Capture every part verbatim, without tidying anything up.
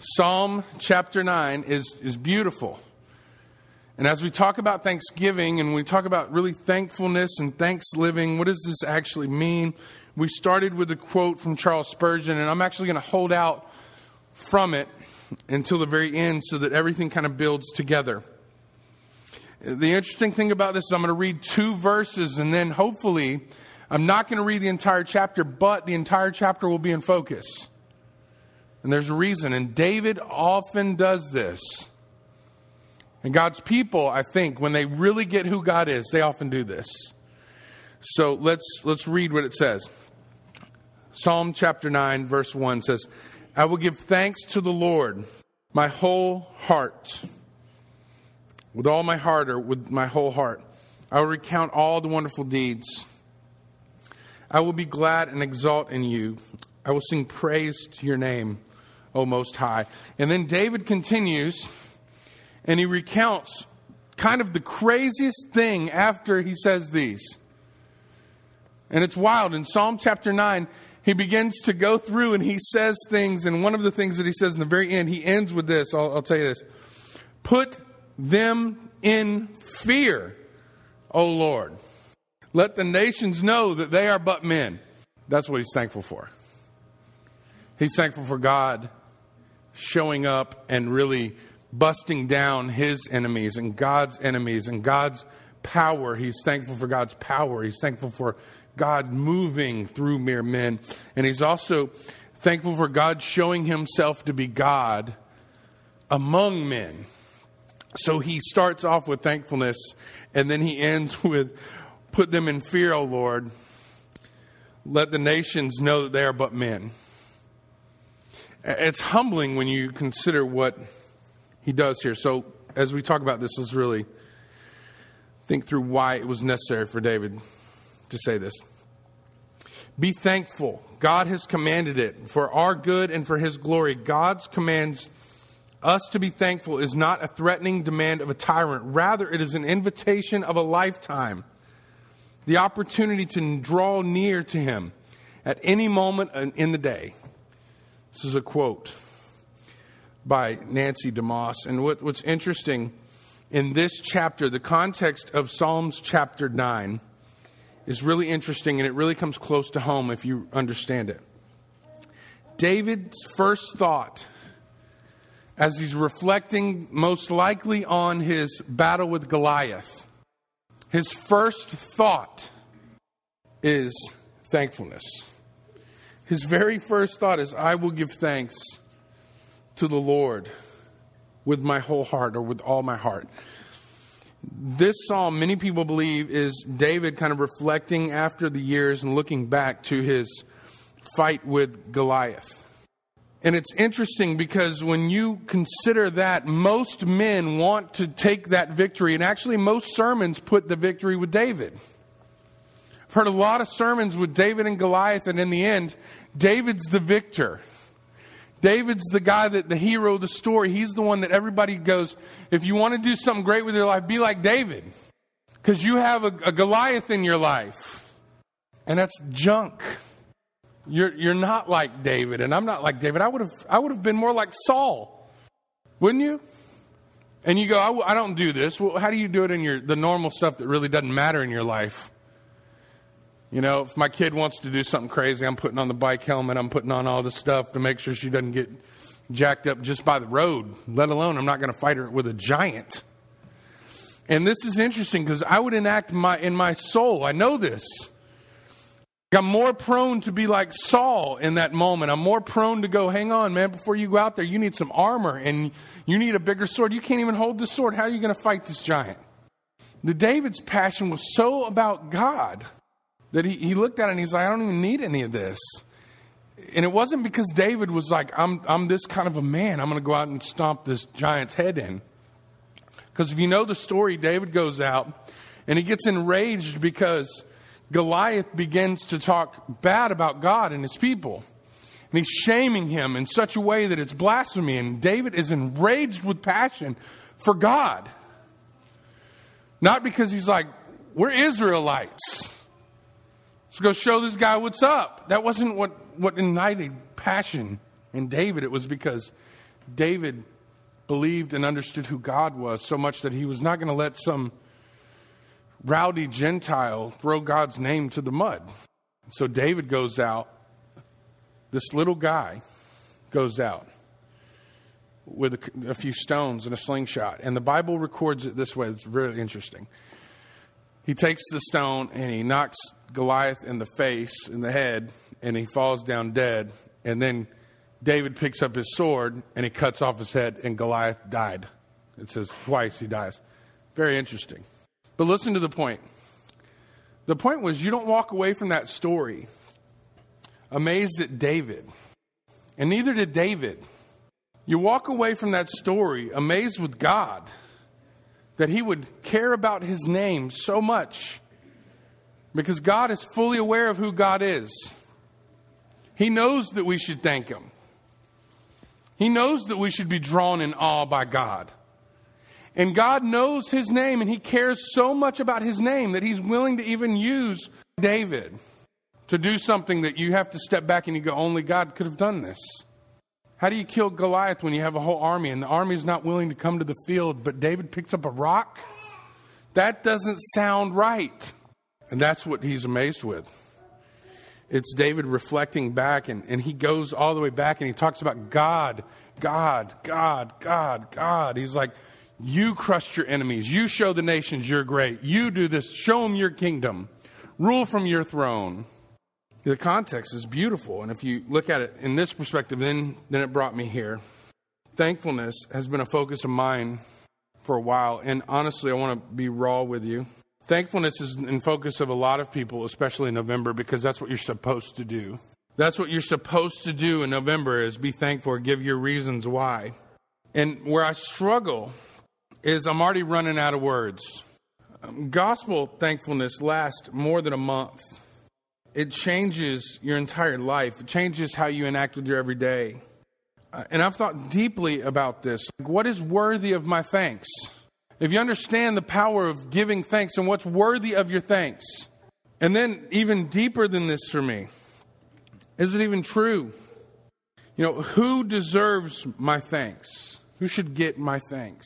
Psalm chapter nine is, is beautiful. And as we talk about Thanksgiving and we talk about really thankfulness and thanks living, what does this actually mean? We started with a quote from Charles Spurgeon, and I'm actually going to hold out from it until the very end so that everything kind of builds together. The interesting thing about this is I'm going to read two verses, and then hopefully I'm not going to read the entire chapter, but the entire chapter will be in focus. And there's a reason. And David often does this. And God's people, I think, when they really get who God is, they often do this. So let's let's read what it says. Psalm chapter nine, verse one says, I will give thanks to the Lord, my whole heart. With all my heart, or with my whole heart. I will recount all the wonderful deeds. I will be glad and exult in you. I will sing praise to your name, O Most High. And then David continues, and he recounts kind of the craziest thing after he says these. And it's wild. In Psalm chapter nine, he begins to go through and he says things. And one of the things that he says in the very end, he ends with this. I'll, I'll tell you this. Put them in fear, O Lord. Let the nations know that they are but men. That's what he's thankful for. He's thankful for God showing up and really busting down his enemies and God's enemies and God's power. He's thankful for God's power. He's thankful for God moving through mere men. And he's also thankful for God showing himself to be God among men. So he starts off with thankfulness, and then he ends with, put them in fear, O Lord. Let the nations know that they are but men. It's humbling when you consider what he does here. So as we talk about this, let's really think through why it was necessary for David to say this. Be thankful. God has commanded it for our good and for his glory. God's commands us to be thankful is not a threatening demand of a tyrant. Rather, it is an invitation of a lifetime. The opportunity to draw near to him at any moment in the day. This is a quote by Nancy DeMoss. And what, what's interesting in this chapter, the context of Psalms chapter nine is really interesting, and it really comes close to home if you understand it. David's first thought, as he's reflecting most likely on his battle with Goliath, his first thought is thankfulness. His very first thought is, I will give thanks to the Lord with my whole heart, or with all my heart. This psalm, many people believe, is David kind of reflecting after the years and looking back to his fight with Goliath. And it's interesting because when you consider that, most men want to take that victory. And actually, most sermons put the victory with David. I've heard a lot of sermons with David and Goliath, and in the end, David's the victor. David's the guy, that the hero of the story. He's the one that everybody goes, if you want to do something great with your life, be like David. Because you have a, a Goliath in your life. And that's junk. You're you're not like David, and I'm not like David. I would have I would have been more like Saul, wouldn't you? And you go, I, I don't do this. Well, how do you do it in your the normal stuff that really doesn't matter in your life? You know, if my kid wants to do something crazy, I'm putting on the bike helmet. I'm putting on all this stuff to make sure she doesn't get jacked up just by the road. Let alone, I'm not going to fight her with a giant. And this is interesting because I would enact my in my soul. I know this. I'm more prone to be like Saul in that moment. I'm more prone to go, hang on, man, before you go out there, you need some armor and you need a bigger sword. You can't even hold the sword. How are you going to fight this giant? The David's passion was so about God that he, he looked at it and he's like, I don't even need any of this. And it wasn't because David was like, I'm, I'm this kind of a man. I'm going to go out and stomp this giant's head in. Because if you know the story, David goes out and he gets enraged because Goliath begins to talk bad about God and his people. And he's shaming him in such a way that it's blasphemy. And David is enraged with passion for God. Not because he's like, we're Israelites. Let's go show this guy what's up. That wasn't what, what ignited passion in David. It was because David believed and understood who God was so much that he was not going to let some rowdy Gentile throw God's name to the mud. So David goes out, this little guy goes out with a, a few stones and a slingshot. And the Bible records it this way. It's really interesting. He takes the stone and he knocks Goliath in the face, in the head, and he falls down dead. And then David picks up his sword and he cuts off his head, and Goliath died. It says twice he dies. Very interesting. But listen to the point. The point was, you don't walk away from that story amazed at David. And neither did David. You walk away from that story amazed with God that he would care about his name so much, because God is fully aware of who God is. He knows that we should thank him. He knows that we should be drawn in awe by God. And God knows his name, and he cares so much about his name that he's willing to even use David to do something that you have to step back and you go, only God could have done this. How do you kill Goliath when you have a whole army and the army is not willing to come to the field, but David picks up a rock? That doesn't sound right. And that's what he's amazed with. It's David reflecting back, and, and he goes all the way back and he talks about God, God, God, God, God. He's like, you crushed your enemies. You show the nations you're great. You do this. Show them your kingdom. Rule from your throne. The context is beautiful. And if you look at it in this perspective, then, then it brought me here. Thankfulness has been a focus of mine for a while. And honestly, I want to be raw with you. Thankfulness is in focus of a lot of people, especially in November, because that's what you're supposed to do. That's what you're supposed to do in November, is be thankful, give your reasons why. And where I struggle is I'm already running out of words. Um, gospel thankfulness lasts more than a month. It changes your entire life. It changes how you enact with your everyday. Uh, and I've thought deeply about this. Like, what is worthy of my thanks? If you understand the power of giving thanks and what's worthy of your thanks. And then even deeper than this for me, is it even true? You know, who deserves my thanks? Who should get my thanks?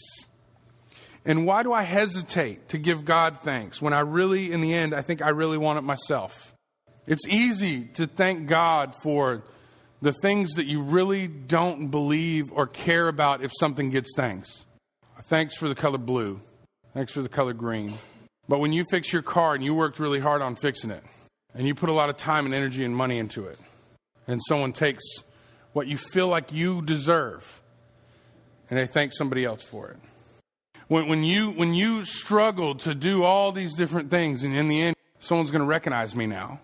And why do I hesitate to give God thanks when I really, in the end, I think I really want it myself? It's easy to thank God for the things that you really don't believe or care about if something gets thanks. Thanks for the color blue. Thanks for the color green. But when you fix your car and you worked really hard on fixing it, and you put a lot of time and energy and money into it, and someone takes what you feel like you deserve, and they thank somebody else for it. When, when you when you struggle to do all these different things, and in the end, someone's going to recognize me now.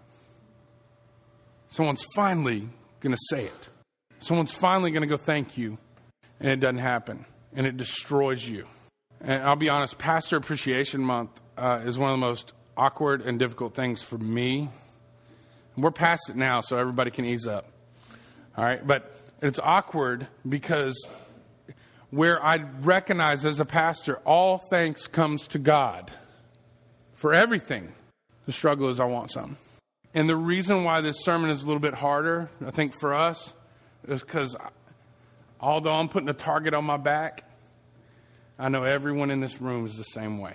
Someone's finally going to say it. Someone's finally going to go thank you, and it doesn't happen, and it destroys you. And I'll be honest, Pastor Appreciation Month uh, is one of the most awkward and difficult things for me. We're past it now, so everybody can ease up. All right, but it's awkward because where I recognize as a pastor, all thanks comes to God for everything. The struggle is I want some. And the reason why this sermon is a little bit harder, I think, for us, is because although I'm putting a target on my back, I know everyone in this room is the same way.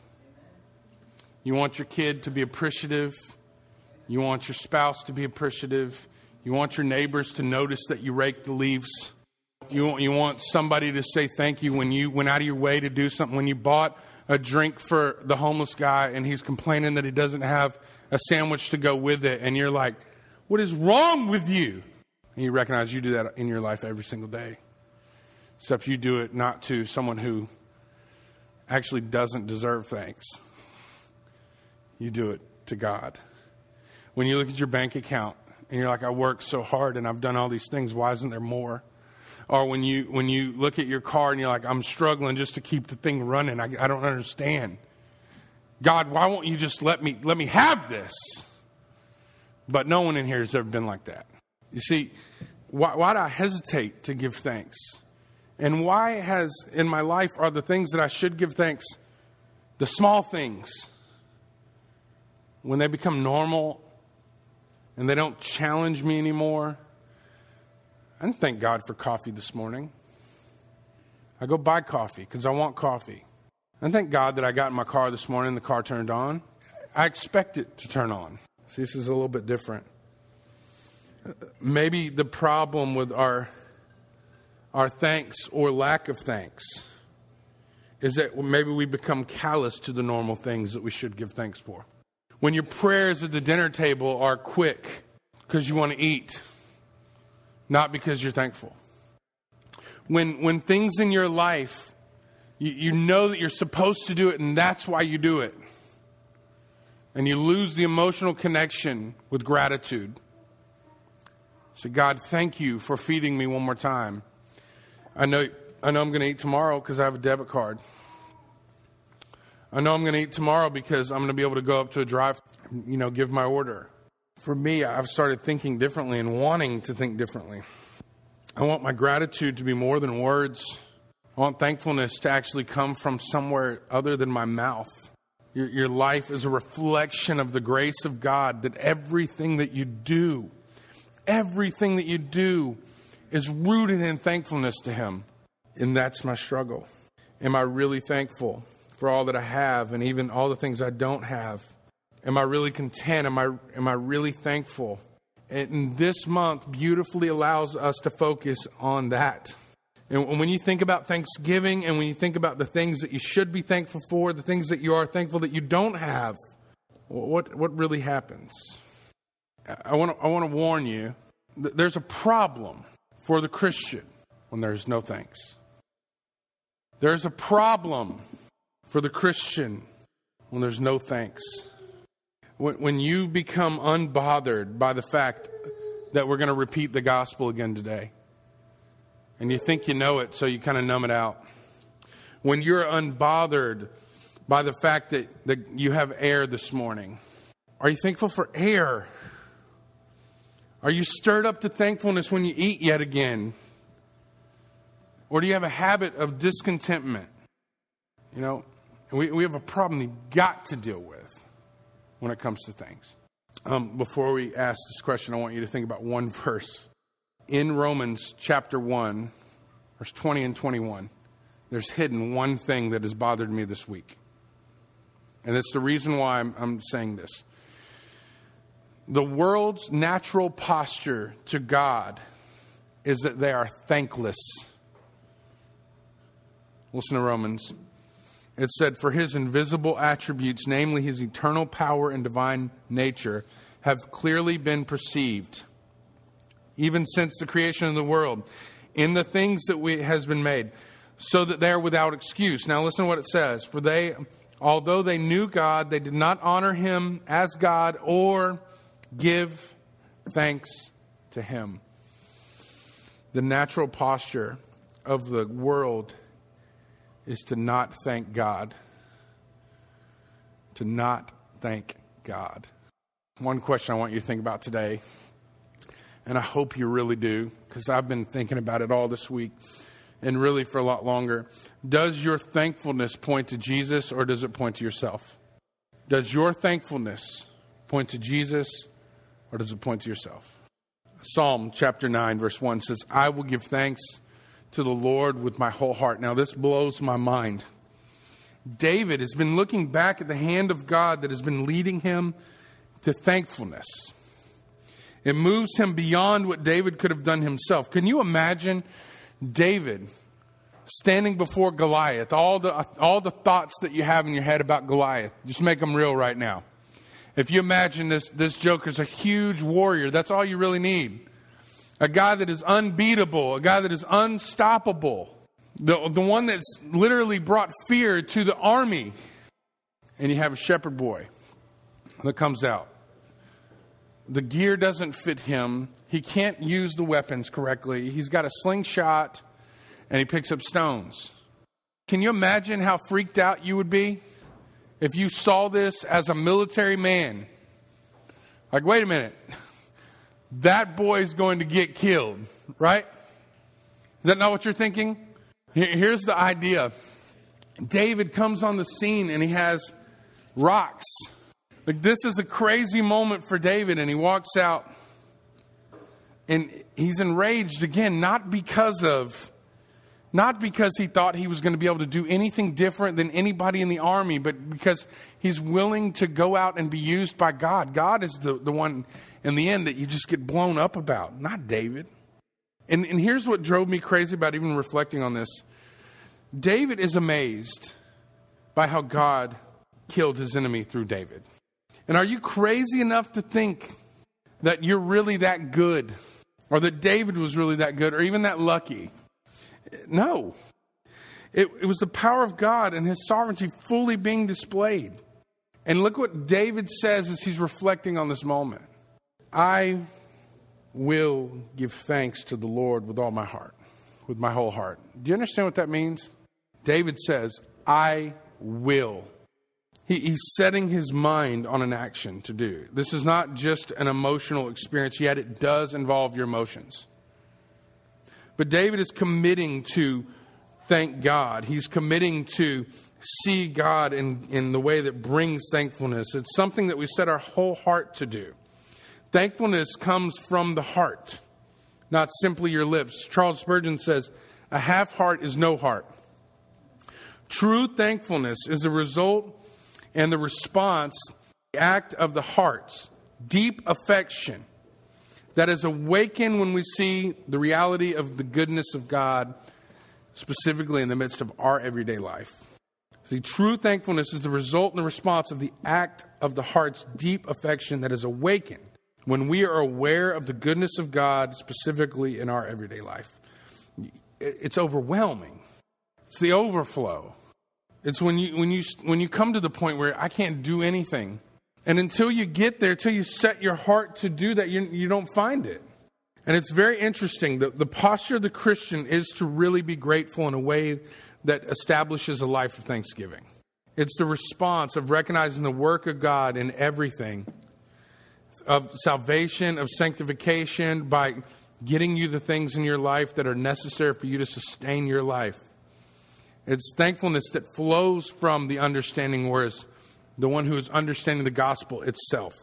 You want your kid to be appreciative. You want your spouse to be appreciative. You want your neighbors to notice that you rake the leaves. You want, you want somebody to say thank you when you went out of your way to do something. When you bought a drink for the homeless guy and he's complaining that he doesn't have a sandwich to go with it. And you're like, what is wrong with you? And you recognize you do that in your life every single day. Except you do it not to someone who actually doesn't deserve thanks. You do it to God. When you look at your bank account and you're like, I worked so hard and I've done all these things. Why isn't there more? Or when you when you look at your car and you're like, I'm struggling just to keep the thing running. I, I don't understand. God, why won't you just let me let me have this? But no one in here has ever been like that. You see, why, why do I hesitate to give thanks? And why has in my life are the things that I should give thanks, the small things, when they become normal and they don't challenge me anymore? I didn't thank God for coffee this morning. I go buy coffee because I want coffee. And thank God that I got in my car this morning and the car turned on. I expect it to turn on. See, this is a little bit different. Maybe the problem with our, our thanks or lack of thanks is that maybe we become callous to the normal things that we should give thanks for. When your prayers at the dinner table are quick because you want to eat, not because you're thankful. When when things in your life, you, you know that you're supposed to do it and that's why you do it. And you lose the emotional connection with gratitude. Say, God, thank you for feeding me one more time. I know I know I'm going to eat tomorrow because I have a debit card. I know I'm going to eat tomorrow because I'm going to be able to go up to a drive, you know, give my order. For me, I've started thinking differently and wanting to think differently. I want my gratitude to be more than words. I want thankfulness to actually come from somewhere other than my mouth. Your, your life is a reflection of the grace of God, that everything that you do, everything that you do is rooted in thankfulness to Him. And that's my struggle. Am I really thankful for all that I have and even all the things I don't have? Am I really content? Am I, am I really thankful? And this month beautifully allows us to focus on that. And when you think about Thanksgiving and when you think about the things that you should be thankful for, the things that you are thankful that you don't have, what what really happens? I want to I want to warn you, that there's a problem for the Christian when there's no thanks. There's a problem for the Christian when there's no thanks. When you become unbothered by the fact that we're going to repeat the gospel again today, and you think you know it, so you kind of numb it out. When you're unbothered by the fact that, that you have air this morning, are you thankful for air? Are you stirred up to thankfulness when you eat yet again? Or do you have a habit of discontentment? You know, we, we have a problem you've got to deal with when it comes to things. Um, before we ask this question, I want you to think about one verse. In Romans chapter one, verse twenty and twenty-one, there's hidden one thing that has bothered me this week. And it's the reason why I'm, I'm saying this. The world's natural posture to God is that they are thankless. Listen to Romans. It said, for His invisible attributes, namely His eternal power and divine nature, have clearly been perceived, even since the creation of the world, in the things that we has been made, so that they are without excuse. Now listen to what it says. For they, although they knew God, they did not honor Him as God or give thanks to Him. The natural posture of the world is to not thank God. To not thank God. One question I want you to think about today, and I hope you really do, because I've been thinking about it all this week, and really for a lot longer. Does your thankfulness point to Jesus, or does it point to yourself? Does your thankfulness point to Jesus, or does it point to yourself? Psalm chapter nine, verse one says, I will give thanks to the Lord with my whole heart. Now this blows my mind. David has been looking back at the hand of God that has been leading him to thankfulness. It moves him beyond what David could have done himself. Can you imagine David standing before Goliath? All the all the thoughts that you have in your head about Goliath, just make them real right now. If you imagine this, this joker's a huge warrior, that's all you really need. A guy that is unbeatable, a guy that is unstoppable. The, the one that's literally brought fear to the army. And you have a shepherd boy that comes out. The gear doesn't fit him. He can't use the weapons correctly. He's got a slingshot and he picks up stones. Can you imagine how freaked out you would be if you saw this as a military man? Like, wait a minute. That boy's going to get killed, right? Is that not what you're thinking? Here's the idea. David comes on the scene and he has rocks. Like, this is a crazy moment for David, and he walks out and he's enraged again, not because of Not because he thought he was going to be able to do anything different than anybody in the army, but because he's willing to go out and be used by God. God is the, the one in the end that you just get blown up about, not David. And, and here's what drove me crazy about even reflecting on this. David is amazed by how God killed his enemy through David. And are you crazy enough to think that you're really that good, or that David was really that good, or even that lucky? No. It, it was the power of God and his sovereignty fully being displayed. And look what David says as he's reflecting on this moment. I will give thanks to the Lord with all my heart, with my whole heart. Do you understand what that means? David says, I will. He, he's setting his mind on an action to do. This is not just an emotional experience, yet it does involve your emotions. But David is committing to thank God. He's committing to see God in, in the way that brings thankfulness. It's something that we set our whole heart to do. Thankfulness comes from the heart, not simply your lips. Charles Spurgeon says, a half heart is no heart. True thankfulness is the result and the response, the act of the heart's deep affection that is awakened when we see the reality of the goodness of God, specifically in the midst of our everyday life. See, true thankfulness is the result and the response of the act of the heart's deep affection that is awakened when we are aware of the goodness of God, specifically in our everyday life. It's overwhelming. It's the overflow. It's when you when you when you come to the point where I can't do anything. And until you get there, until you set your heart to do that, you, you don't find it. And it's very interesting. The, the posture of the Christian is to really be grateful in a way that establishes a life of thanksgiving. It's the response of recognizing the work of God in everything, of salvation, of sanctification, by getting you the things in your life that are necessary for you to sustain your life. It's thankfulness that flows from the understanding, whereas the one who is understanding the gospel itself.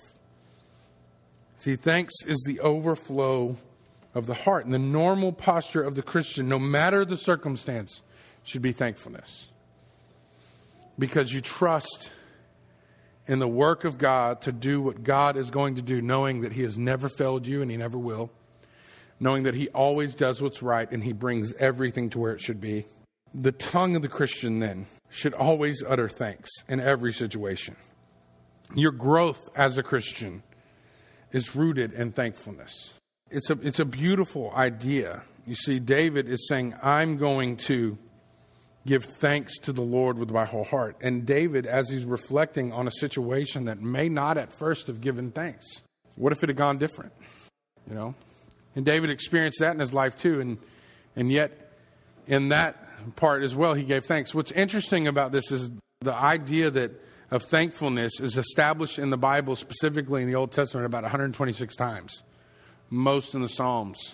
See, thanks is the overflow of the heart. And the normal posture of the Christian, no matter the circumstance, should be thankfulness. Because you trust in the work of God to do what God is going to do, knowing that he has never failed you and he never will. Knowing that he always does what's right and he brings everything to where it should be. The tongue of the Christian, then, should always utter thanks in every situation. Your growth as a Christian is rooted in thankfulness. It's a, it's a beautiful idea. You see, David is saying, I'm going to give thanks to the Lord with my whole heart. And David, as he's reflecting on a situation that may not at first have given thanks. What if it had gone different? You know? And David experienced that in his life too. And, and yet, in that part as well, he gave thanks. What's interesting about this is the idea that of thankfulness is established in the Bible, specifically in the Old Testament, about one hundred twenty-six times. Most in the Psalms.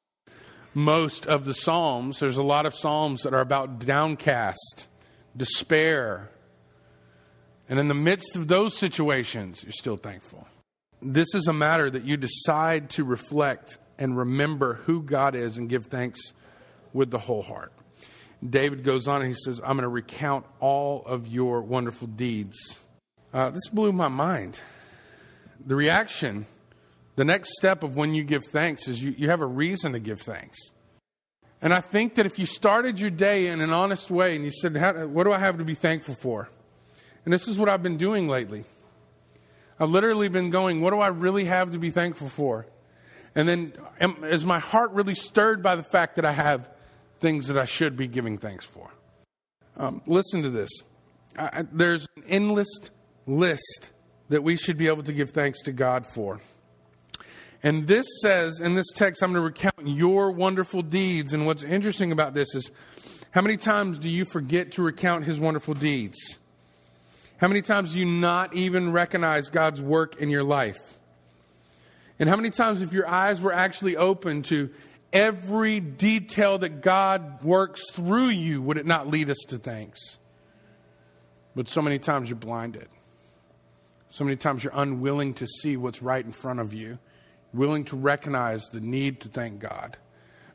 Most of the Psalms, there's a lot of Psalms that are about downcast, despair. And in the midst of those situations, you're still thankful. This is a matter that you decide to reflect and remember who God is and give thanks with the whole heart. David goes on and he says, I'm going to recount all of your wonderful deeds. Uh, this blew my mind. The reaction, the next step of when you give thanks is you, you have a reason to give thanks. And I think that if you started your day in an honest way and you said, How, what do I have to be thankful for? And this is what I've been doing lately. I've literally been going, what do I really have to be thankful for? And then am, is my heart really stirred by the fact that I have things that I should be giving thanks for? Um, listen to this. I, there's an endless list that we should be able to give thanks to God for. And this says, in this text, I'm going to recount your wonderful deeds. And what's interesting about this is, how many times do you forget to recount his wonderful deeds? How many times do you not even recognize God's work in your life? And how many times, if your eyes were actually open to every detail that God works through you, would it not lead us to thanks? But so many times you're blinded. So many times you're unwilling to see what's right in front of you, willing to recognize the need to thank God.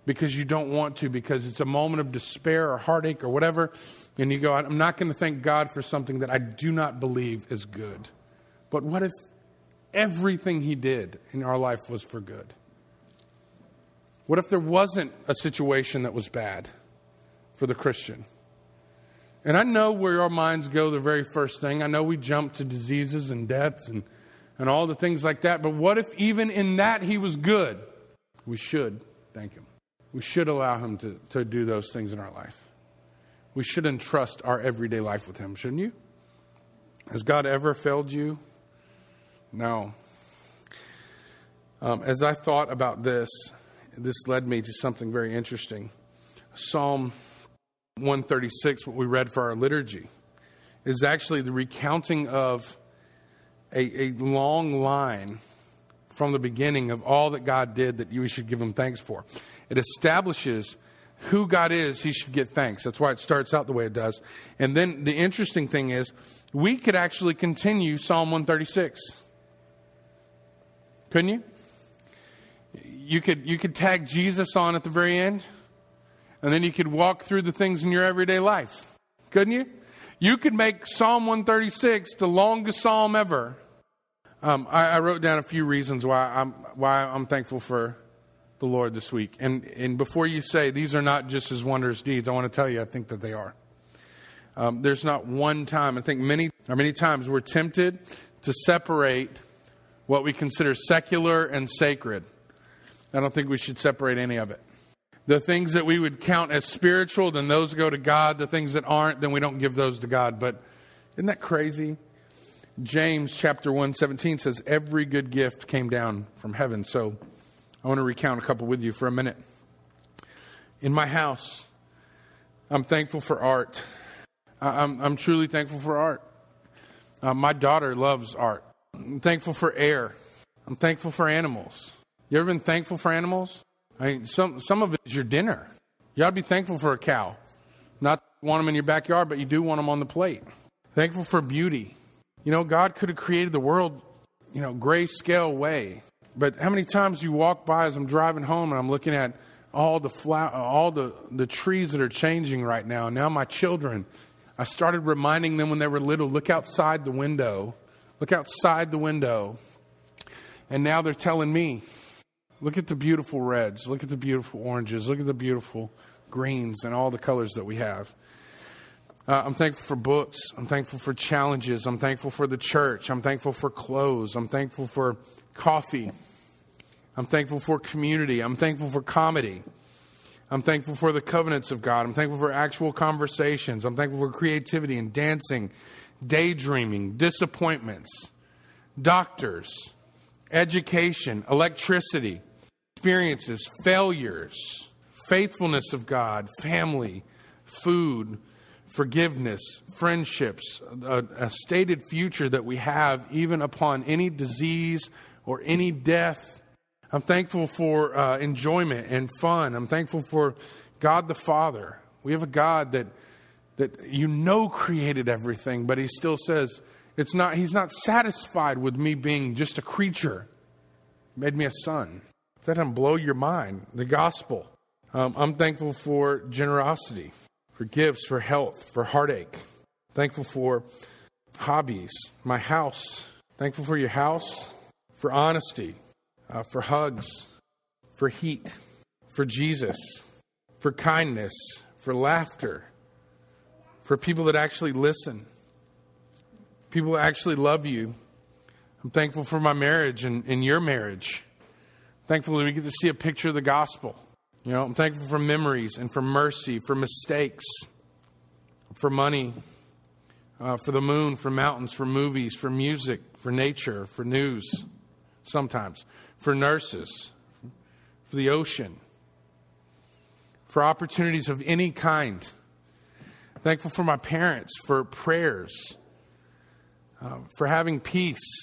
because you don't want to, because it's a moment of despair or heartache or whatever, and you go, I'm not going to thank God for something that I do not believe is good. But what if everything he did in our life was for good? What if there wasn't a situation that was bad for the Christian? And I know where our minds go the very first thing. I know we jump to diseases and deaths and, and all the things like that. But what if even in that he was good? We should thank him. We should allow him to, to do those things in our life. We should entrust our everyday life with him, shouldn't you? Has God ever failed you? No. Um, as I thought about this, this led me to something very interesting. Psalm one thirty-six, what we read for our liturgy, is actually the recounting of a, a long line from the beginning of all that God did that you should give him thanks for. It establishes who God is, he should get thanks. That's why it starts out the way it does. And then the interesting thing is, we could actually continue Psalm one thirty-six. Couldn't you? You could, you could tag Jesus on at the very end, and then you could walk through the things in your everyday life. Couldn't you? You could make Psalm one thirty-six the longest psalm ever. Um, I, I wrote down a few reasons why I'm why I'm thankful for the Lord this week. And and before you say these are not just his wondrous deeds, I want to tell you I think that they are. Um, there's not one time, I think many or many times we're tempted to separate what we consider secular and sacred. I don't think we should separate any of it. The things that we would count as spiritual, then those go to God. The things that aren't, then we don't give those to God. But isn't that crazy? James chapter one seventeen says, every good gift came down from heaven. So I want to recount a couple with you for a minute. In my house, I'm thankful for art. I'm, I'm truly thankful for art. Uh, my daughter loves art. I'm thankful for air. I'm thankful for animals. You ever been thankful for animals? I mean, some some of it is your dinner. You ought to be thankful for a cow. Not want them in your backyard, but you do want them on the plate. Thankful for beauty. You know, God could have created the world, you know, grayscale way. But how many times you walk by as I'm driving home and I'm looking at all the flower, all the, the trees that are changing right now. Now my children, I started reminding them when they were little, look outside the window. Look outside the window. And now they're telling me, look at the beautiful reds. Look at the beautiful oranges. Look at the beautiful greens and all the colors that we have. Uh, I'm thankful for books. I'm thankful for challenges. I'm thankful for the church. I'm thankful for clothes. I'm thankful for coffee. I'm thankful for community. I'm thankful for comedy. I'm thankful for the covenants of God. I'm thankful for actual conversations. I'm thankful for creativity and dancing, daydreaming, disappointments, doctors, education, electricity, experiences, failures, faithfulness of God, family, food, forgiveness, friendships, a, a stated future that we have even upon any disease or any death. I'm thankful for uh, enjoyment and fun. I'm thankful for God the Father. We have a God that that you know created everything, but he still says it's not. He's not satisfied with me being just a creature. He made me a son. That doesn't blow your mind. The gospel. Um, I'm thankful for generosity, for gifts, for health, for heartache. Thankful for hobbies, my house. Thankful for your house, for honesty, uh, for hugs, for heat, for Jesus, for kindness, for laughter, for people that actually listen, people that actually love you. I'm thankful for my marriage and, and your marriage. Thankful that we get to see a picture of the gospel. You know, I'm thankful for memories and for mercy, for mistakes, for money, uh, for the moon, for mountains, for movies, for music, for nature, for news, sometimes, for nurses, for the ocean, for opportunities of any kind. Thankful for my parents, for prayers, uh, for having peace.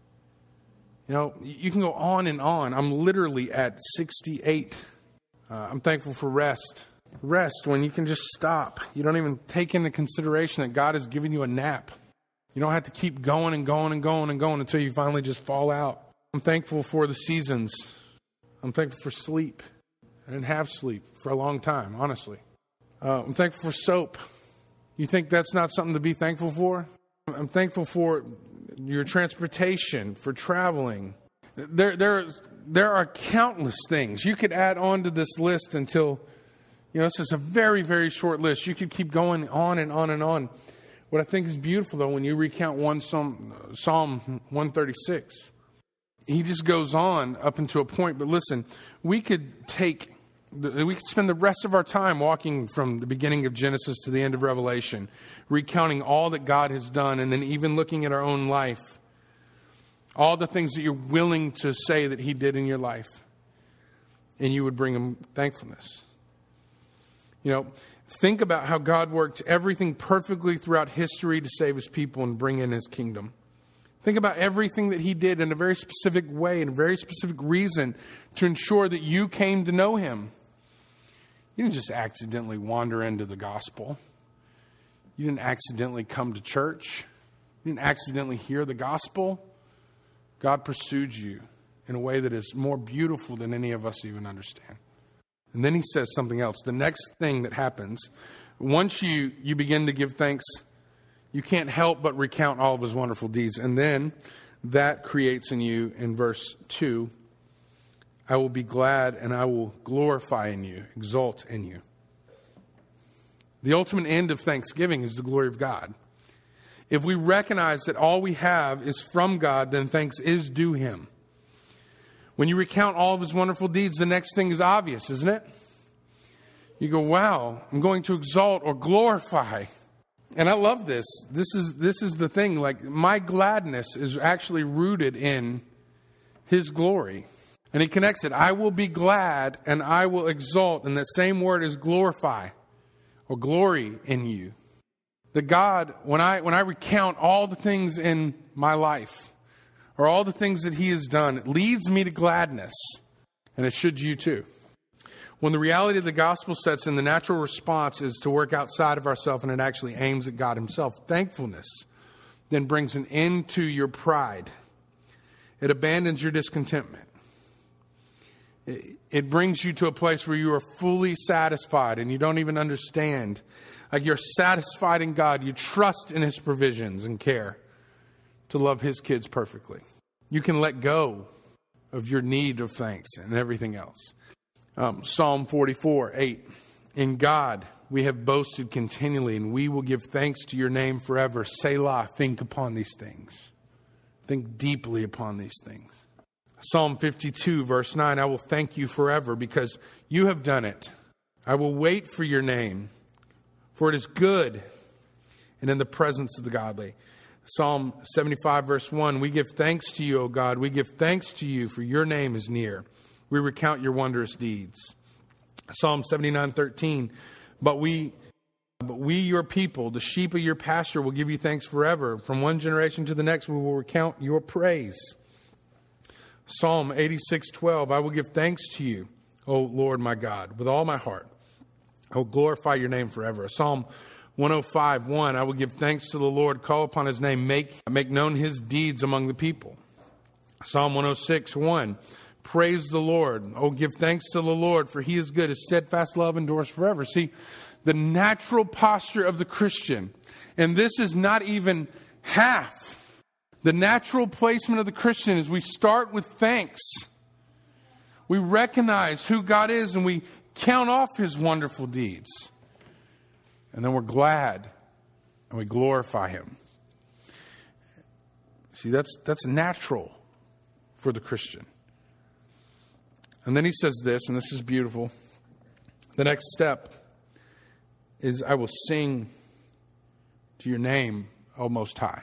You know, you can go on and on. I'm literally at sixty-eight. Uh, I'm thankful for rest. Rest when you can just stop. You don't even take into consideration that God has given you a nap. You don't have to keep going and going and going and going until you finally just fall out. I'm thankful for the seasons. I'm thankful for sleep. I didn't have sleep for a long time, honestly. Uh, I'm thankful for soap. You think that's not something to be thankful for? I'm thankful for your transportation, for traveling. There, there, there are countless things. You could add on to this list until, you know, this is a very, very short list. You could keep going on and on and on. What I think is beautiful, though, when you recount one Psalm, Psalm one thirty-six, he just goes on up until a point. But listen, we could take, we could spend the rest of our time walking from the beginning of Genesis to the end of Revelation, recounting all that God has done, and then even looking at our own life, all the things that you're willing to say that he did in your life, and you would bring him thankfulness. You know, think about how God worked everything perfectly throughout history to save his people and bring in his kingdom. Think about everything that he did in a very specific way and a very specific reason to ensure that you came to know him. You didn't just accidentally wander into the gospel. You didn't accidentally come to church. You didn't accidentally hear the gospel. God pursued you in a way that is more beautiful than any of us even understand. And then he says something else. The next thing that happens, once you, you begin to give thanks, you can't help but recount all of his wonderful deeds. And then that creates in you, in verse two, I will be glad and I will glorify in you, exult in you. The ultimate end of thanksgiving is the glory of God. If we recognize that all we have is from God, then thanks is due him. When you recount all of his wonderful deeds, the next thing is obvious, isn't it? You go, wow, I'm going to exalt or glorify. And I love this. This is this is the thing. Like, my gladness is actually rooted in his glory. And he connects it. I will be glad and I will exalt. And that same word is glorify or glory in you. That God, when I when I recount all the things in my life, or all the things that he has done, it leads me to gladness. And it should you too. When the reality of the gospel sets in, the natural response is to work outside of ourselves, and it actually aims at God himself. Thankfulness then brings an end to your pride. It abandons your discontentment. It, it brings you to a place where you are fully satisfied and you don't even understand. Like, you're satisfied in God. You trust in his provisions and care to love his kids perfectly. You can let go of your need of thanks and everything else. Um, Psalm forty-four, eight. In God we have boasted continually, and we will give thanks to your name forever. Selah, think upon these things. Think deeply upon these things. Psalm fifty-two, verse nine. I will thank you forever because you have done it. I will wait for your name, for it is good and in the presence of the godly. Psalm seventy-five, verse one. We give thanks to you, O God. We give thanks to you, for your name is near. We recount your wondrous deeds. Psalm seventy-nine, thirteen. But we, but we, your people, the sheep of your pasture, will give you thanks forever. From one generation to the next, we will recount your praise. Psalm eighty-six, twelve. I will give thanks to you, O Lord my God, with all my heart. I will glorify your name forever. Psalm one oh five, one. I will give thanks to the Lord, call upon his name, make, make known his deeds among the people. Psalm one oh six, one. Praise the Lord. Oh, give thanks to the Lord, for he is good. His steadfast love endures forever. See, the natural posture of the Christian, and this is not even half. The natural placement of the Christian is we start with thanks. We recognize who God is and we count off his wonderful deeds. And then we're glad and we glorify him. See, that's that's natural for the Christian. And then he says this, and this is beautiful. The next step is, I will sing to your name, O Most High.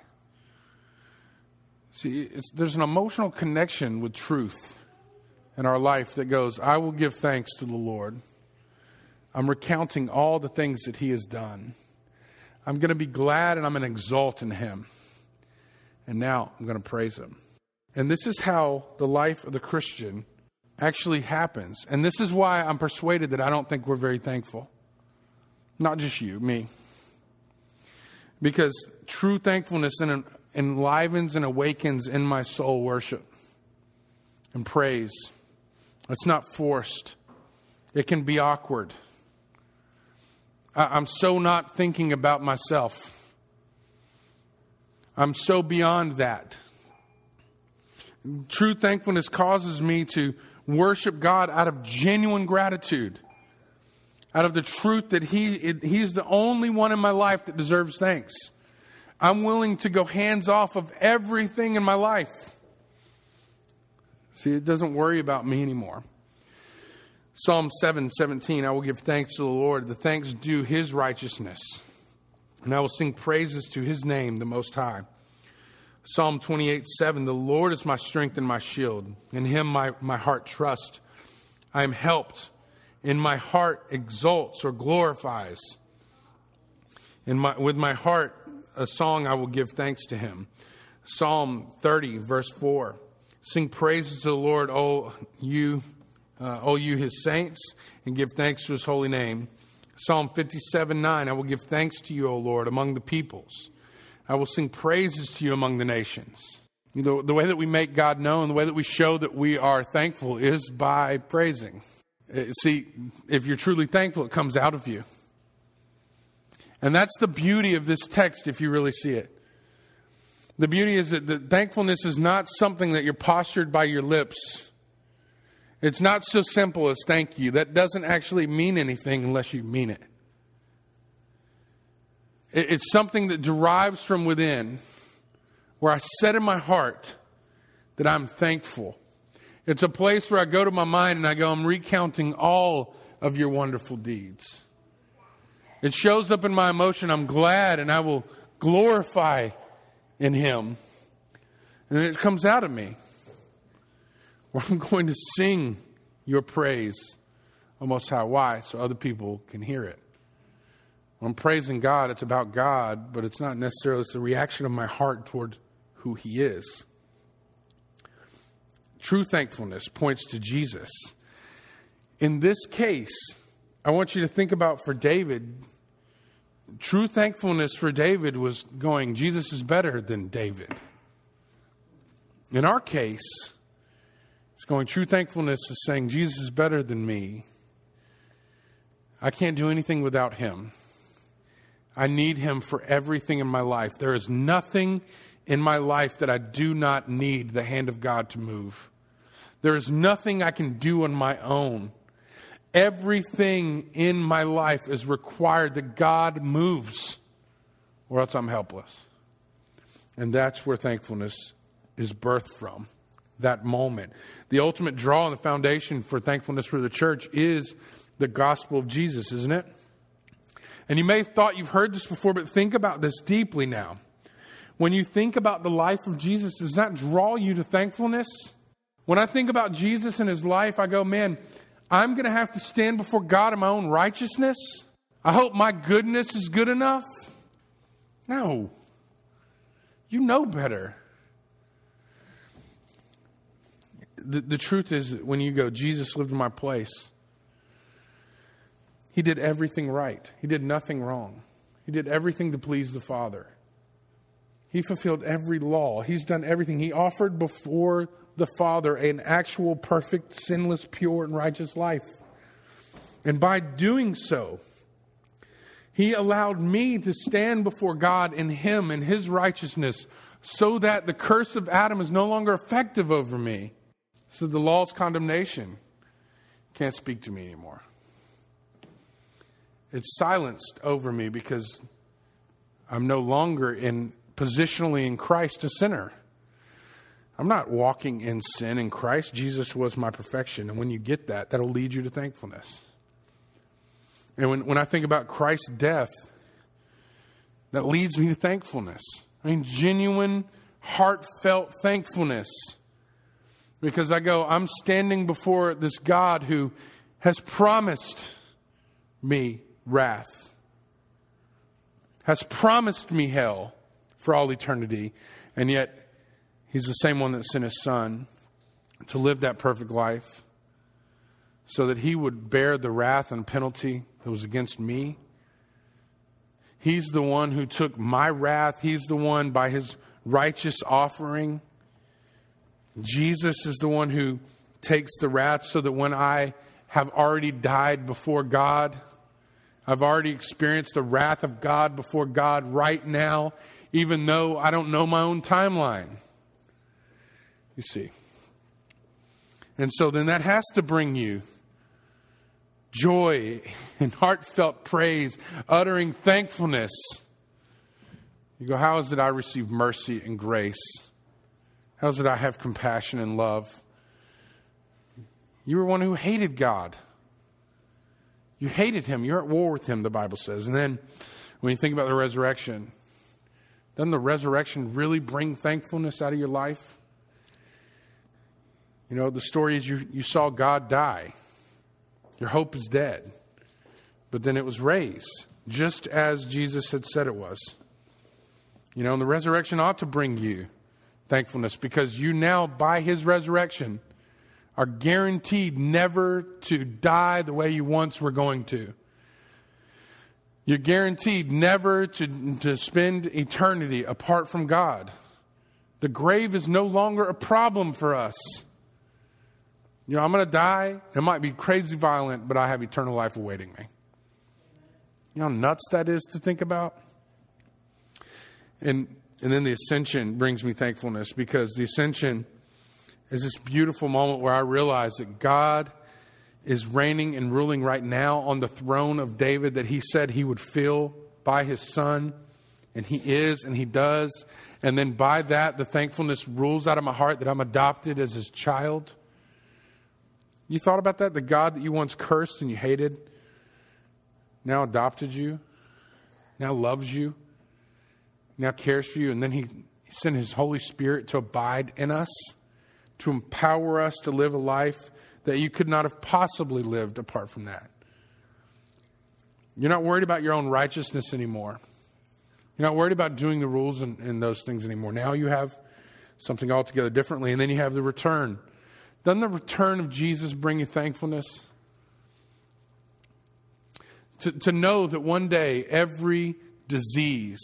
See, it's, there's an emotional connection with truth in our life that goes, I will give thanks to the Lord. I'm recounting all the things that he has done. I'm going to be glad and I'm going to exalt in him. And now I'm going to praise him. And this is how the life of the Christian actually happens. And this is why I'm persuaded that I don't think we're very thankful. Not just you, me. Because true thankfulness enlivens and awakens in my soul worship and praise. It's not forced. It can be awkward. I'm so not thinking about myself. I'm so beyond that. True thankfulness causes me to worship God out of genuine gratitude, out of the truth that He He's the only one in my life that deserves thanks. I'm willing to go hands off of everything in my life. See, it doesn't worry about me anymore. Psalm seven seventeen, I will give thanks to the Lord. The thanks due His righteousness. And I will sing praises to His name, the Most High. Psalm twenty-eight seven, the Lord is my strength and my shield. In Him my, my heart trusts. I am helped. In my heart exults or glorifies. In my, with my heart, a song I will give thanks to Him. Psalm thirty, verse four. Sing praises to the Lord, O you Uh, O you His saints, and give thanks to His holy name. Psalm fifty-seven nine, I will give thanks to you, O Lord, among the peoples. I will sing praises to you among the nations. You know, the way that we make God known, the way that we show that we are thankful is by praising. Uh, see, if you're truly thankful, it comes out of you. And that's the beauty of this text if you really see it. The beauty is that the thankfulness is not something that you're postured by your lips. It's not so simple as thank you. That doesn't actually mean anything unless you mean it. It's something that derives from within, where I set in my heart that I'm thankful. It's a place where I go to my mind and I go, I'm recounting all of your wonderful deeds. It shows up in my emotion. I'm glad and I will glorify in Him. And it comes out of me. Where I'm going to sing your praise, O Most High. Why? So other people can hear it. When I'm praising God, it's about God, but it's not necessarily it's the reaction of my heart toward who He is. True thankfulness points to Jesus. In this case, I want you to think about for David, true thankfulness for David was going, Jesus is better than David. In our case, it's going, true thankfulness is saying, Jesus is better than me. I can't do anything without Him. I need Him for everything in my life. There is nothing in my life that I do not need the hand of God to move. There is nothing I can do on my own. Everything in my life is required that God moves, or else I'm helpless. And that's where thankfulness is birthed from. That moment. The ultimate draw and the foundation for thankfulness for the church is the gospel of Jesus, isn't it? And you may have thought you've heard this before, but think about this deeply now. When you think about the life of Jesus, does that draw you to thankfulness? When I think about Jesus and His life, I go, man, I'm going to have to stand before God in my own righteousness. I hope my goodness is good enough. No. You know better. The, the truth is that when you go, Jesus lived in my place. He did everything right. He did nothing wrong. He did everything to please the Father. He fulfilled every law. He's done everything. He offered before the Father an actual, perfect, sinless, pure, and righteous life. And by doing so, He allowed me to stand before God in Him and His righteousness so that the curse of Adam is no longer effective over me. So the law's condemnation can't speak to me anymore. It's silenced over me because I'm no longer in positionally in Christ a sinner. I'm not walking in sin in Christ. Jesus was my perfection. And when you get that, that'll lead you to thankfulness. And when, when I think about Christ's death, that leads me to thankfulness. I mean, genuine, heartfelt thankfulness. Because I go, I'm standing before this God who has promised me wrath, has promised me hell for all eternity, and yet He's the same one that sent His Son to live that perfect life so that He would bear the wrath and penalty that was against me. He's the one who took my wrath. He's the one by His righteous offering. Jesus is the one who takes the wrath so that when I have already died before God. I've already experienced the wrath of God before God right now, even though I don't know my own timeline. You see. And so then that has to bring you joy and heartfelt praise, uttering thankfulness. You go, how is it I receive mercy and grace? How is it I have compassion and love? You were one who hated God. You hated him. You're at war with him, the Bible says. And then when you think about the resurrection, doesn't the resurrection really bring thankfulness out of your life? You know, the story is you, you saw God die. Your hope is dead. But then it was raised, just as Jesus had said it was. You know, and the resurrection ought to bring you thankfulness, because you now, by his resurrection, are guaranteed never to die the way you once were going to. You're guaranteed never to, to spend eternity apart from God. The grave is no longer a problem for us. You know, I'm going to die. It might be crazy violent, but I have eternal life awaiting me. You know how nuts that is to think about? And and then the ascension brings me thankfulness, because the ascension is this beautiful moment where I realize that God is reigning and ruling right now on the throne of David that he said he would fill by his son. And he is, and he does. And then by that, the thankfulness rules out of my heart that I'm adopted as his child. You thought about that? The God that you once cursed and you hated now adopted you, now loves you, now cares for you. And then he sent his Holy Spirit to abide in us, to empower us to live a life that you could not have possibly lived apart from that. You're not worried about your own righteousness anymore. You're not worried about doing the rules and, and those things anymore. Now you have something altogether differently. And then you have the return. Doesn't the return of Jesus bring you thankfulness? To, to know that one day every disease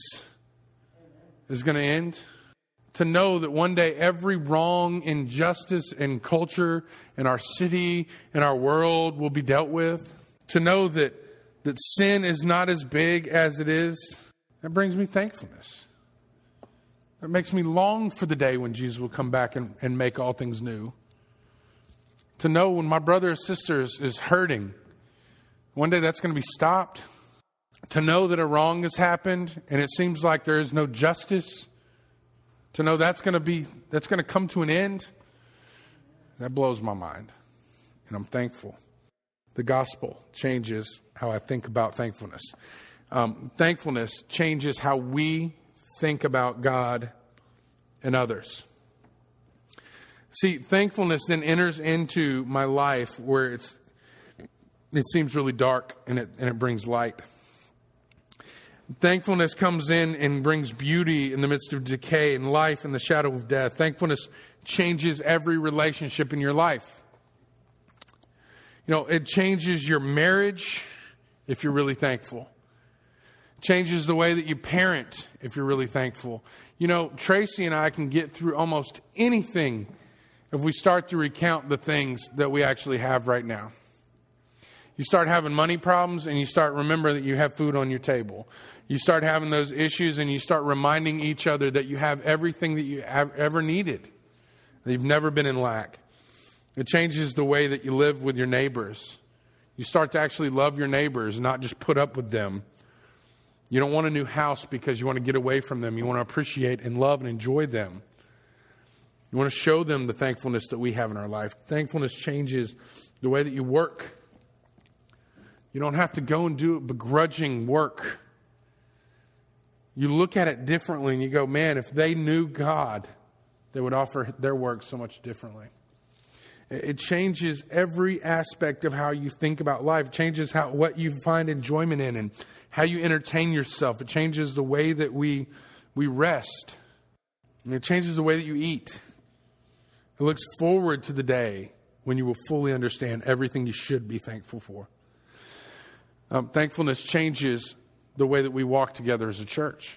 is going to end. To know that one day every wrong, injustice in culture, in our city, in our world will be dealt with. To know that, that sin is not as big as it is. That brings me thankfulness. That makes me long for the day when Jesus will come back and, and make all things new. To know when my brother or sister is, is hurting, one day that's going to be stopped. To know that a wrong has happened and it seems like there is no justice. To know that's going to be, that's going to come to an end. That blows my mind. And I'm thankful. The gospel changes how I think about thankfulness. Um, thankfulness changes how we think about God and others. See, thankfulness then enters into my life where it's it seems really dark and it and it brings light. Thankfulness comes in and brings beauty in the midst of decay and life in the shadow of death. Thankfulness changes every relationship in your life. You know, it changes your marriage if you're really thankful. It changes the way that you parent if you're really thankful. You know, Tracy and I can get through almost anything if we start to recount the things that we actually have right now. You start having money problems and you start remembering that you have food on your table. You start having those issues and you start reminding each other that you have everything that you have ever needed. That you've never been in lack. It changes the way that you live with your neighbors. You start to actually love your neighbors, not just put up with them. You don't want a new house because you want to get away from them. You want to appreciate and love and enjoy them. You want to show them the thankfulness that we have in our life. Thankfulness changes the way that you work. You don't have to go and do begrudging work. You look at it differently and you go, man, if they knew God, they would offer their work so much differently. It changes every aspect of how you think about life. It changes how what you find enjoyment in and how you entertain yourself. It changes the way that we we rest. And it changes the way that you eat. It looks forward to the day when you will fully understand everything you should be thankful for. Um, thankfulness changes the way that we walk together as a church.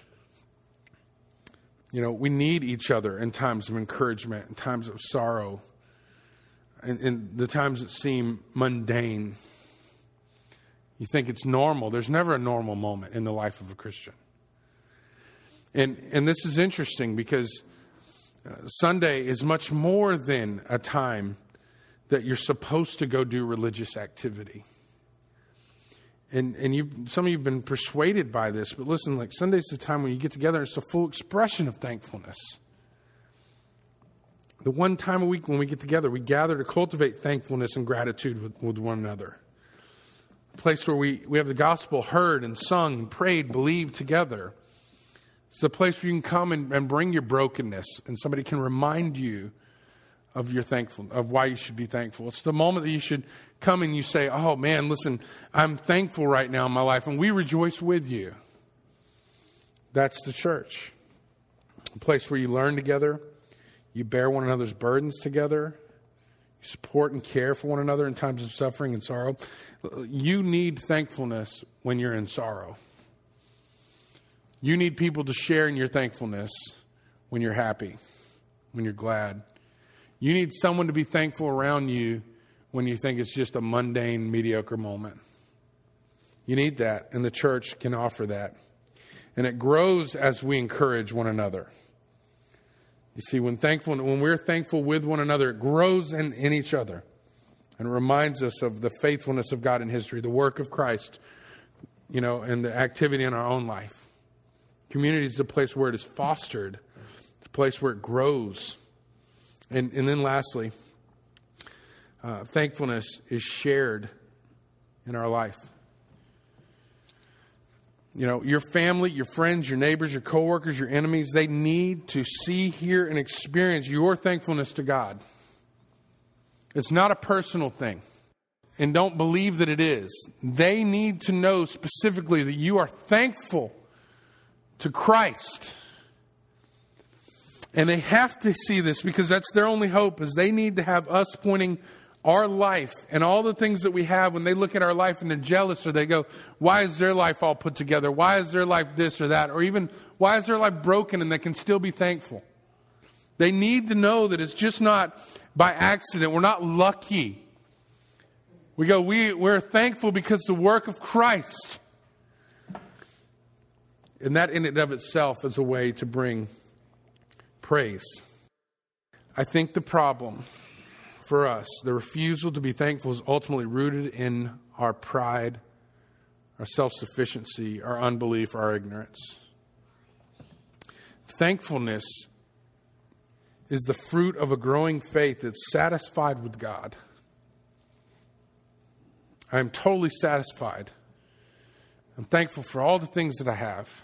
You know, we need each other in times of encouragement, in times of sorrow. in, in the times that seem mundane. You think it's normal. There's never a normal moment in the life of a Christian. And and this is interesting because uh, Sunday is much more than a time that you're supposed to go do religious activity. And and you some of you have been persuaded by this, but listen, like Sunday's the time when you get together, it's a full expression of thankfulness. The one time a week when we get together, we gather to cultivate thankfulness and gratitude with, with one another. A place where we, we have the gospel heard and sung and prayed, believed together. It's a place where you can come and, and bring your brokenness, and somebody can remind you of your thankful, of why you should be thankful. It's the moment that you should come and you say, oh man, listen, I'm thankful right now in my life, and we rejoice with you. That's the church. A place where you learn together, you bear one another's burdens together, you support and care for one another in times of suffering and sorrow. You need thankfulness when you're in sorrow. You need people to share in your thankfulness when you're happy, when you're glad. You need someone to be thankful around you when you think it's just a mundane, mediocre moment. You need that, and the church can offer that. And it grows as we encourage one another. You see, when thankful, when we're thankful with one another, it grows in, in each other. And it reminds us of the faithfulness of God in history, the work of Christ, you know, and the activity in our own life. Community is a place where it is fostered. It's a place where it grows. And, and then lastly, uh, thankfulness is shared in our life. You know, your family, your friends, your neighbors, your coworkers, your enemies, they need to see, hear, and experience your thankfulness to God. It's not a personal thing. And don't believe that it is. They need to know specifically that you are thankful to Christ. And they have to see this because that's their only hope, is they need to have us pointing our life and all the things that we have. When they look at our life and they're jealous, or they go, why is their life all put together? Why is their life this or that? Or even, why is their life broken and they can still be thankful? They need to know that it's just not by accident. We're not lucky. We go, we, we're thankful because the work of Christ. And that in and of itself is a way to bring praise. I think the problem for us, the refusal to be thankful, is ultimately rooted in our pride, our self-sufficiency, our unbelief, our ignorance. Thankfulness is the fruit of a growing faith that's satisfied with God. I am totally satisfied. I'm thankful for all the things that I have.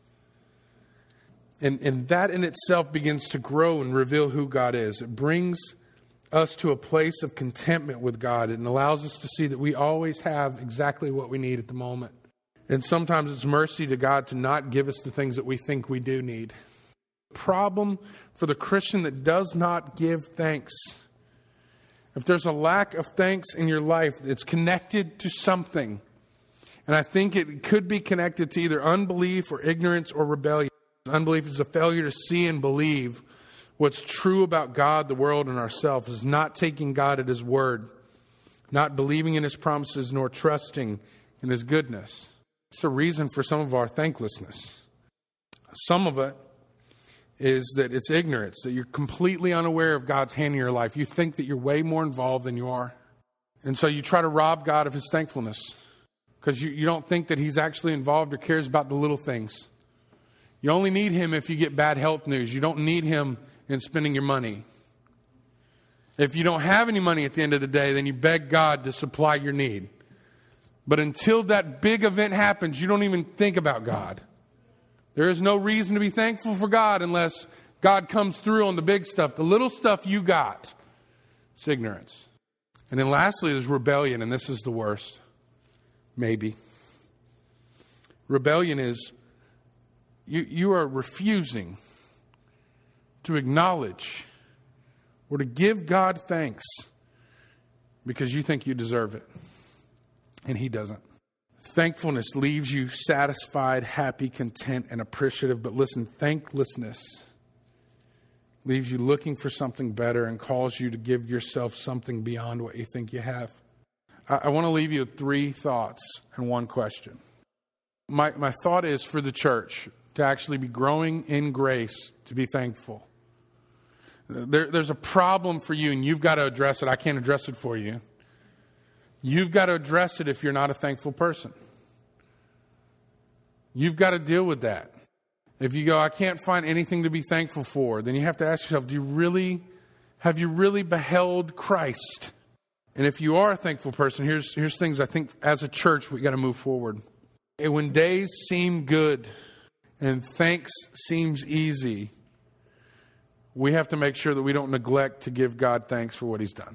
And, and that in itself begins to grow and reveal who God is. It brings us to a place of contentment with God and allows us to see that we always have exactly what we need at the moment. And sometimes it's mercy to God to not give us the things that we think we do need. The problem for the Christian that does not give thanks, if there's a lack of thanks in your life, it's connected to something. And I think it could be connected to either unbelief or ignorance or rebellion. Unbelief is a failure to see and believe what's true about God, the world, and ourselves. Is not taking God at His word, not believing in His promises, nor trusting in His goodness. It's a reason for some of our thanklessness. Some of it is that it's ignorance, that you're completely unaware of God's hand in your life. You think that you're way more involved than you are. And so you try to rob God of His thankfulness because you, you don't think that He's actually involved or cares about the little things. You only need Him if you get bad health news. You don't need Him in spending your money. If you don't have any money at the end of the day, then you beg God to supply your need. But until that big event happens, you don't even think about God. There is no reason to be thankful for God unless God comes through on the big stuff. The little stuff you got, it's ignorance. And then lastly, there's rebellion, and this is the worst. Maybe. Rebellion is You, you are refusing to acknowledge or to give God thanks because you think you deserve it. And He doesn't. Thankfulness leaves you satisfied, happy, content, and appreciative. But listen, thanklessness leaves you looking for something better, and calls you to give yourself something beyond what you think you have. I, I want to leave you with three thoughts and one question. My, my thought is for the church to actually be growing in grace, to be thankful. There, there's a problem for you, and you've got to address it. I can't address it for you. You've got to address it if you're not a thankful person. You've got to deal with that. If you go, I can't find anything to be thankful for, then you have to ask yourself, do you really, have you really beheld Christ? And if you are a thankful person, here's, here's things I think as a church we got to move forward. And when days seem good and thanks seems easy, we have to make sure that we don't neglect to give God thanks for what He's done.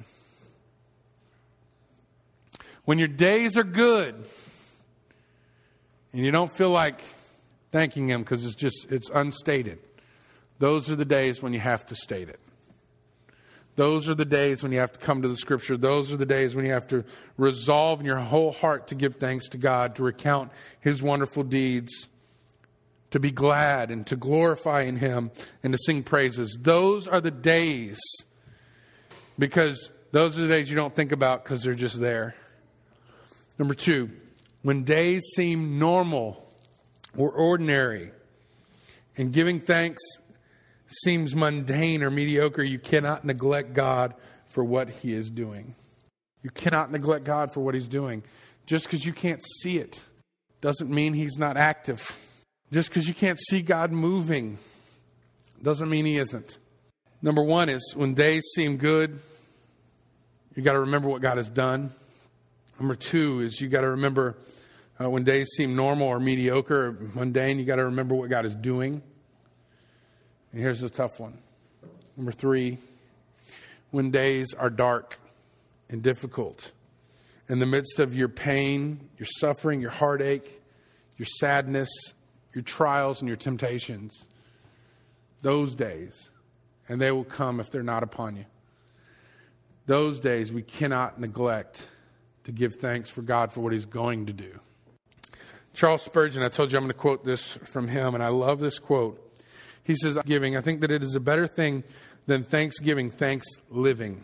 When your days are good and you don't feel like thanking Him because it's just, it's unstated, those are the days when you have to state it. Those are the days when you have to come to the Scripture. Those are the days when you have to resolve in your whole heart to give thanks to God, to recount His wonderful deeds, to be glad and to glorify in Him and to sing praises. Those are the days, because those are the days you don't think about because they're just there. Number two, when days seem normal or ordinary and giving thanks seems mundane or mediocre, you cannot neglect God for what He is doing. You cannot neglect God for what He's doing. Just because you can't see it doesn't mean He's not active. Just because you can't see God moving doesn't mean He isn't. Number one is when days seem good, you got to remember what God has done. Number two is you got to remember uh, when days seem normal or mediocre or mundane, you got to remember what God is doing. And here's the tough one. Number three, when days are dark and difficult, in the midst of your pain, your suffering, your heartache, your sadness, your trials and your temptations, those days, and they will come if they're not upon you. Those days we cannot neglect to give thanks for God for what He's going to do. Charles Spurgeon, I told you I'm going to quote this from him, and I love this quote. He says, giving, I think that it is a better thing than thanksgiving, thanks living.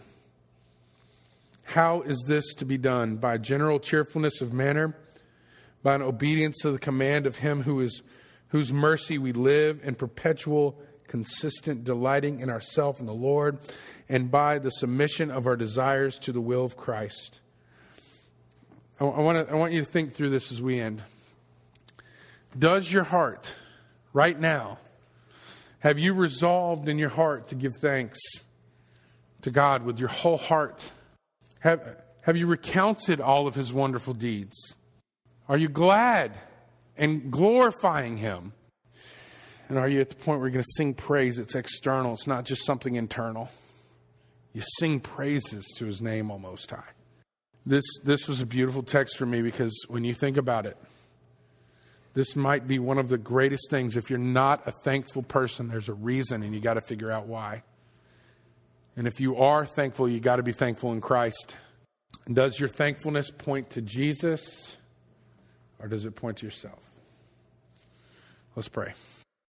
How is this to be done? By general cheerfulness of manner, by an obedience to the command of Him who is whose mercy we live, and perpetual, consistent delighting in ourselves and the Lord, and by the submission of our desires to the will of Christ. I, I want to, I want you to think through this as we end. Does your heart, right now, have you resolved in your heart to give thanks to God with your whole heart? Have, have you recounted all of His wonderful deeds? Are you glad and glorifying Him? And are you at the point where you're going to sing praise? It's external. It's not just something internal. You sing praises to His name, O Most High. This, this was a beautiful text for me, because when you think about it, this might be one of the greatest things. If you're not a thankful person, there's a reason, and you got to figure out why. And if you are thankful, you got to be thankful in Christ. Does your thankfulness point to Jesus, or does it point to yourself? Let's pray.